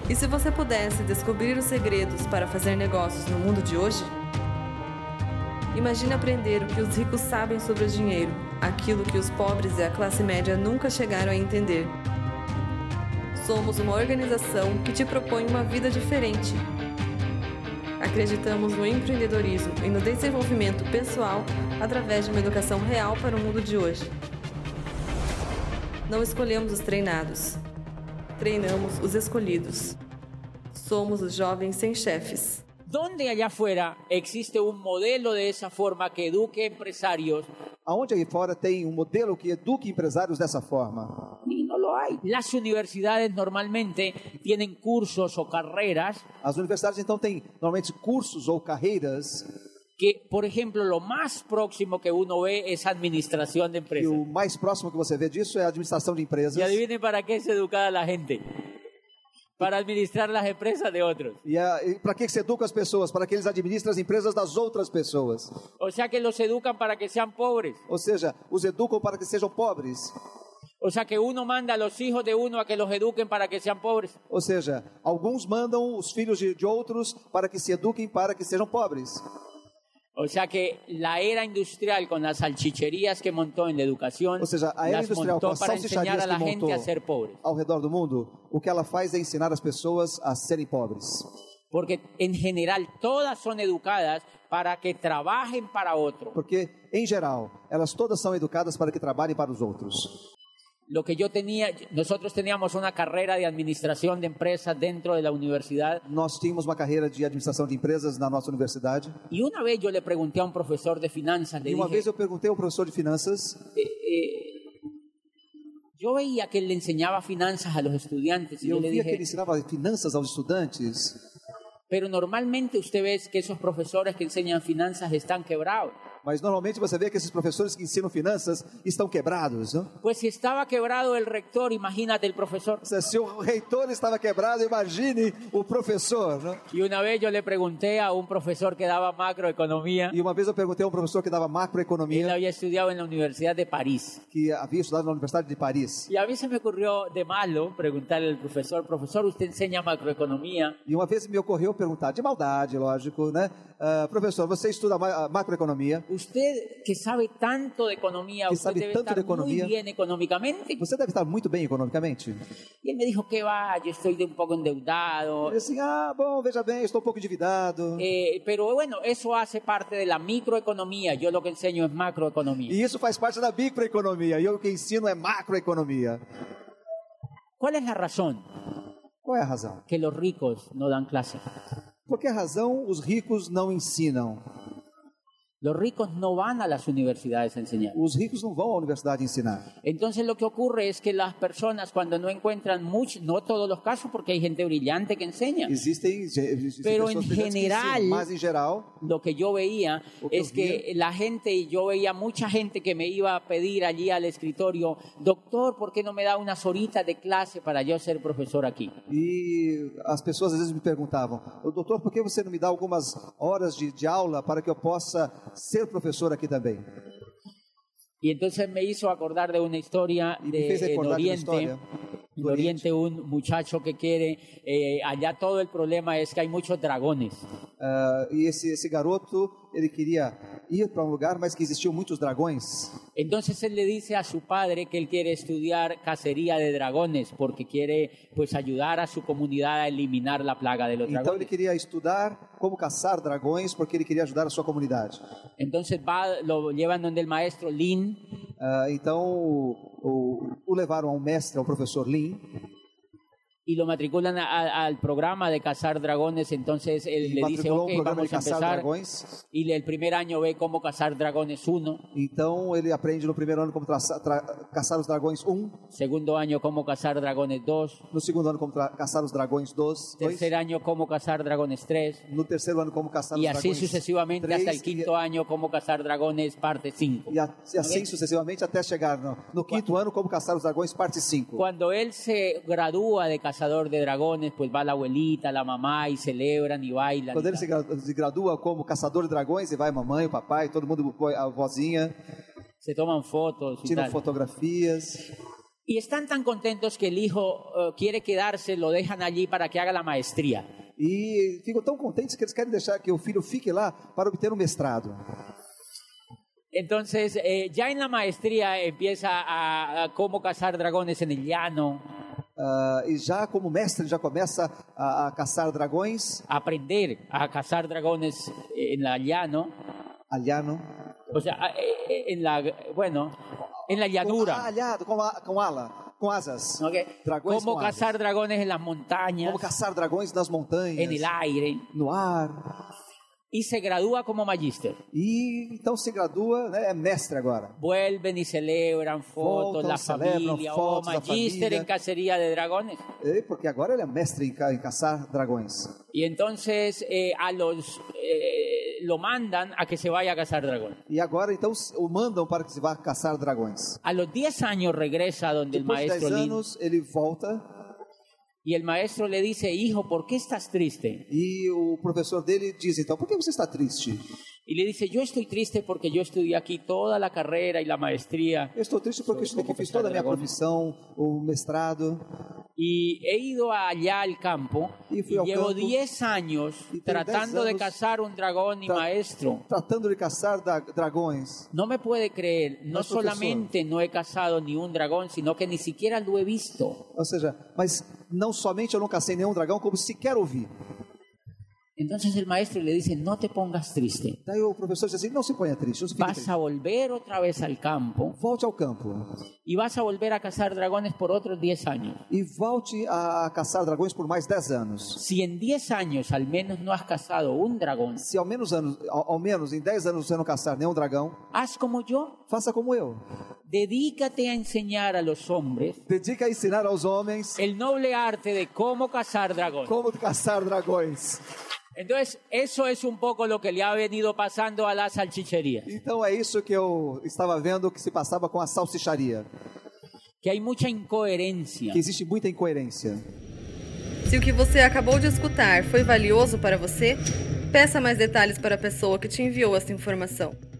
E se você pudesse descobrir os segredos para fazer negócios no mundo de hoje? Imagine aprender o que os ricos sabem sobre o dinheiro, aquilo que os pobres e a classe média nunca chegaram a entender. Somos uma organização que te propõe uma vida diferente. Acreditamos no empreendedorismo e no desenvolvimento pessoal através de uma educação real para o mundo de hoje. Não escolhemos os treinados. Treinamos os escolhidos. Somos os jovens sem chefes. ¿Dónde allá afuera existe un modelo de esa forma que eduque empresarios? Aonde aí fora tem modelo que eduque empresários dessa forma? Y no lo hay. Las universidades normalmente tienen cursos o carreras As universidades então têm normalmente cursos ou carreiras que, por ejemplo, lo más próximo que uno ve es administración de e empresas. o mais próximo que você vê disso é a administração de empresas. Y adivinen para qué es educada la gente. Para administrar las empresas de otros. E para que se educa as pessoas? Para que eles administrem as empresas das outras pessoas. O sea que los educan para que sean pobres. Ou seja, os educam para que sejam pobres. O sea que uno manda a los hijos de uno a que los eduquen para que sean pobres. Ou seja, alguns mandam os filhos de outros para que se eduquem para que sejam pobres. O sea que la era industrial con las salchicherías que montó en la educación, Ou seja, a era las industrial com montó as para enseñar salsicharias a la que gente montou a ser pobres. ao redor do mundo, o que ela faz é ensinar as pessoas a serem pobres. Porque en general todas son educadas para que trabajen para otro. Porque, em geral, elas todas são educadas para que trabalhem para os outros. Lo que yo tenía, nosotros teníamos una carrera de administración de empresas dentro de la universidad. Nós tínhamos uma carreira de administração de empresas na nossa universidade. Y una vez yo le pregunté a un profesor de finanzas, le E uma dije, vez eu perguntei ao professor de finanças, yo veía que él le enseñaba finanzas a los estudiantes y e yo eu le via que ele dije, ensinava finanças aos estudantes. pero normalmente usted ve que esos profesores que enseñan finanzas están quebrados. Mas normalmente você vê que esses professores que ensinam finanças estão quebrados, não? Pues si estaba quebrado el rector, imagínate el profesor. Se o reitor estava quebrado, imagine o professor, não? Y una vez yo le pregunté a un profesor que daba macroeconomía, E uma vez eu perguntei a um professor que dava él macroeconomia, había estudiado en la Universidad de París. que havia estudado na Universidade de Paris. Y a mí se me ocurrió de malo preguntarle al profesor, usted enseña macroeconomía. E uma vez me ocorreu perguntar, de maldade, lógico, né? Professor, você estuda macroeconomia? Usted que sabe tanto de economía, Que usted sabe debe tanto estar de economía. muy bien económicamente. Você deve estar muito bem economicamente. Y él me dijo que va, yo estoy un poco endeudado. E assim, bom, veja bem, estou um pouco endividado. Pero bueno, eso hace parte de la microeconomía. Yo lo que enseño es macroeconomía. E isso faz parte da microeconomia. E eu o que ensino é macroeconomia. ¿Cuál es la razón Qual é a razão? que los ricos no dan clase? Por que razão os ricos não ensinam? Los ricos no van a las universidades a enseñar. Os ricos não vão à universidade ensinar. Entonces lo que ocurre es que las personas cuando no encuentran mucho, no todos los casos porque hay gente brillante que enseña, Existem pero pessoas en brilhantes que general, ensinam, mas em geral, lo que yo veía Lo que es que la gente, y yo veía mucha gente que me iba a pedir allí al escritorio, doctor, ¿por qué no me da unas horitas de clase para yo ser profesor aquí? e as pessoas às vezes me perguntavam, doutor, por que você não me dá algumas horas de aula para que eu possa ser professor aqui também? Y entonces me hizo acordar de una historia E me fez en recordar de uma Oriente. história En do Oriente un muchacho que quiere, allá todo el problema es que hay muchos dragones. E esse garoto, ele queria ir para um lugar, mas que existiam muitos dragões. Entonces él le dice a su padre que él quiere estudiar cacería de dragones porque quiere pues ayudar a su comunidad a eliminar la plaga de los Então ele dragones. queria estudar como caçar dragões, porque ele queria ajudar a sua comunidade. Entonces lo llevan donde el maestro Lin Então o levaram ao mestre, ao professor Lin, y lo matriculan al programa de cazar dragones. Entonces él le dice, matriculou ok, programa de vamos a caçar empezar. dragões. Y el primer año ve cómo cazar dragones 1, Então ele aprende no primeiro ano como caçar os dragões 1, segundo año cómo cazar dragones 2, no segundo ano como caçar os dragões 2, tercer año cómo cazar dragones 3, no terceiro ano como caçar y os así dragões sucesivamente 3, hasta el quinto año cómo cazar dragones parte 5. e assim sucessivamente até chegar no quinto ano como caçar os dragões parte 5. Cuando él se gradúa de cazador de dragones, pues va la abuelita, la mamá y celebran y bailan. Quando y ele tal. se gradua como caçador de dragões, e vai a mamãe, o papai, todo mundo, a vozinha, Se toman fotos y tiram tal. fotografias. Y están tan contentos que el hijo quiere quedarse, lo dejan allí para que haga la maestría. E ficam tão contentes que eles querem deixar que o filho fique lá para obter um mestrado. Entonces, ya en la maestría empieza a cómo cazar dragones en el llano. E já como mestre já começa a caçar dragões. Aprender a cazar dragones en la llano. Alhano. O sea, en la llanura. Alhado, com ala, com asas. Okay. Dragões Cómo com cazar asas. dragones en las montañas. Como caçar dragões nas montanhas. En el aire. No ar. Y se gradúa como magíster. E então se gradua, né, é mestre agora. Vuelven y celebran fotos, Voltam, la celebram familia, fotos da magíster família. en cacería de dragones. Porque agora ele é mestre em caçar dragões. Y entonces lo mandan a que se vaya a cazar dragones. E agora então o mandam para que se vá caçar dragões. A los 10 años regresa donde el Depois de 10 maestro Lin, anos ele volta y el maestro le dice, hijo, ¿por qué estás triste? e o professor dele diz então, por que você está triste? Y le dice, yo estoy triste porque yo estudié aquí toda la carrera y la maestría Eu estou triste porque eu fiz toda a minha profissão, o mestrado. y he ido allá al campo Y y fui al llevo campo, 10 años y tengo tratando 10 de años cazar un dragón y maestro. Tratando de caçar dragões. No me puede creer, no Mas, professor, solamente no he cazado ni un dragón, sino que ni siquiera lo he visto. Ou seja, mas não somente eu não cacei nenhum dragão, como sequer ouvi. Entonces el maestro le dice, no te pongas triste, Daí o professor diz assim, não se ponha triste, não se fique vas triste. a volver otra vez al campo Volte ao campo y vas a volver a cazar dragones por otros 10 años. e volte a caçar dragões por mais 10 anos. Si en 10 años al menos no has cazado un dragón, Se ao menos em 10 anos você não caçar nenhum dragão, haz como yo, faça como eu. dedícate a enseñar a los hombres Dedica a ensinar aos homens el noble arte de cómo cazar dragones. como caçar dragões. Entonces, eso es un poco lo que le ha venido pasando a la salchichería. Então é isso que eu estava vendo que se passava com a salsicharia. Que hay mucha incoherencia. Que existe muita incoerência. Se o que você acabou de escutar foi valioso para você, peça mais detalhes para a pessoa que te enviou essa informação.